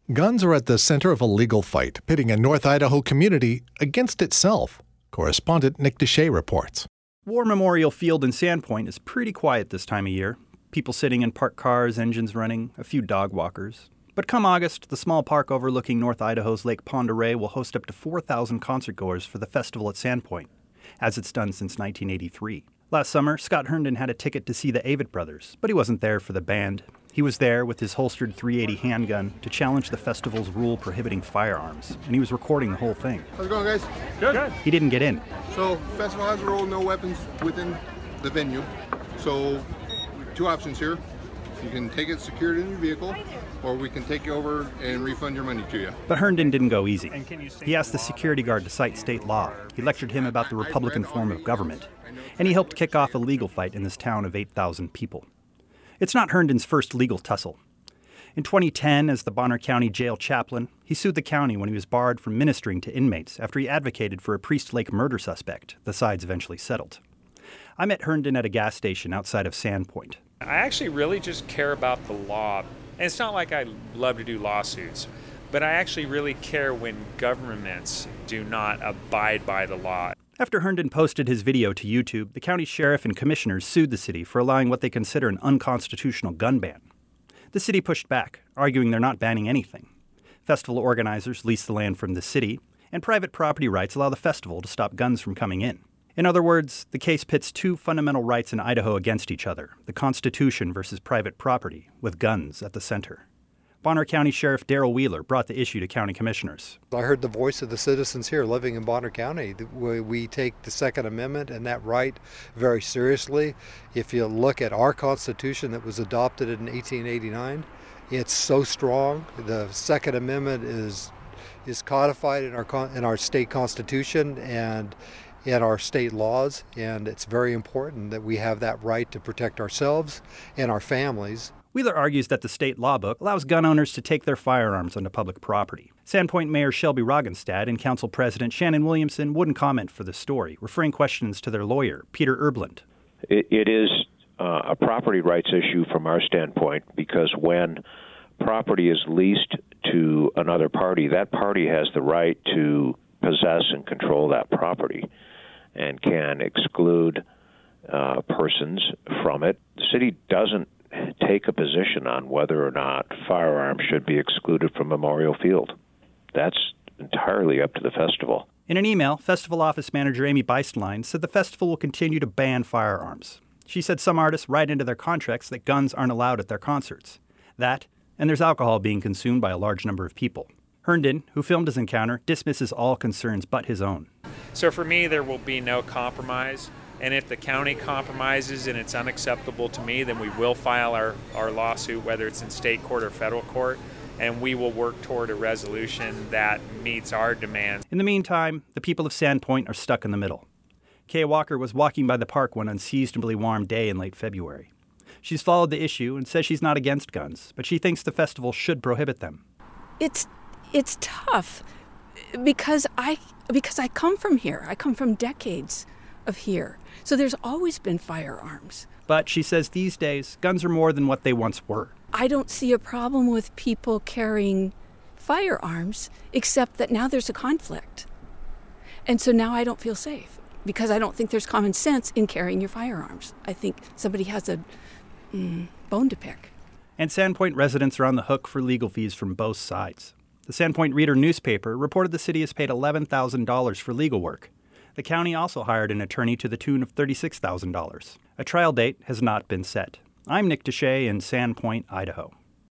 Guns are at the center of a legal fight, pitting a North Idaho community against itself. Correspondent Nick Deshay reports. War Memorial Field in Sandpoint is pretty quiet this time of year. People sitting in parked cars, engines running, a few dog walkers. But come August, the small park overlooking North Idaho's Lake Pend Oreille will host up to 4,000 concertgoers for the festival at Sandpoint, as it's done since 1983. Last summer, Scott Herndon had a ticket to see the Avett Brothers, but he wasn't there for the band. He was there with his holstered .380 handgun to challenge the festival's rule prohibiting firearms, and he was recording the whole thing. How's it going, guys? Good. He didn't get in. So, festival has a rule, no weapons within the venue. So, two options here. You can take it secured in your vehicle, or we can take you over and refund your money to you. But Herndon didn't go easy. He asked the security guard to cite state law. He lectured him about the Republican form of government. And he helped kick off a legal fight in this town of 8,000 people. It's not Herndon's first legal tussle. In 2010, as the Bonner County Jail chaplain, he sued the county when he was barred from ministering to inmates after he advocated for a Priest Lake murder suspect. The sides eventually settled. I met Herndon at a gas station outside of Sandpoint. I actually really just care about the law. And it's not like I love to do lawsuits, but I actually really care when governments do not abide by the law. After Herndon posted his video to YouTube, the county sheriff and commissioners sued the city for allowing what they consider an unconstitutional gun ban. The city pushed back, arguing they're not banning anything. Festival organizers lease the land from the city, and private property rights allow the festival to stop guns from coming in. In other words, the case pits two fundamental rights in Idaho against each other, the Constitution versus private property, with guns at the center. Bonner County Sheriff Daryl Wheeler brought the issue to county commissioners. I heard the voice of the citizens here living in Bonner County. We take the Second Amendment and that right very seriously. If you look at our Constitution that was adopted in 1889, it's so strong. The Second Amendment is codified in our state constitution and in our state laws, and it's very important that we have that right to protect ourselves and our families. Wheeler argues that the state law book allows gun owners to take their firearms onto public property. Sandpoint Mayor Shelby Roggenstad and Council President Shannon Williamson wouldn't comment for the story, referring questions to their lawyer, Peter Erblund. It is a property rights issue from our standpoint, because when property is leased to another party, that party has the right to possess and control that property and can exclude persons from it. The city doesn't take a position on whether or not firearms should be excluded from Memorial Field. That's entirely up to the festival. In an email, Festival Office Manager Amy Beistlein said the festival will continue to ban firearms. She said some artists write into their contracts that guns aren't allowed at their concerts. That, and there's alcohol being consumed by a large number of people. Herndon, who filmed his encounter, dismisses all concerns but his own. So for me, there will be no compromise. And if the county compromises and it's unacceptable to me, then we will file our lawsuit, whether it's in state court or federal court, and we will work toward a resolution that meets our demands. In the meantime, the people of Sandpoint are stuck in the middle. Kay Walker was walking by the park one unseasonably warm day in late February. She's followed the issue and says she's not against guns, but she thinks the festival should prohibit them. It's tough because I come from here. I come from decades of here. So there's always been firearms. But she says these days, guns are more than what they once were. I don't see a problem with people carrying firearms, except that now there's a conflict. And so now I don't feel safe because I don't think there's common sense in carrying your firearms. I think somebody has a bone to pick. And Sandpoint residents are on the hook for legal fees from both sides. The Sandpoint Reader newspaper reported the city has paid $11,000 for legal work. The county also hired an attorney to the tune of $36,000. A trial date has not been set. I'm Nick Deshay in Sandpoint, Idaho.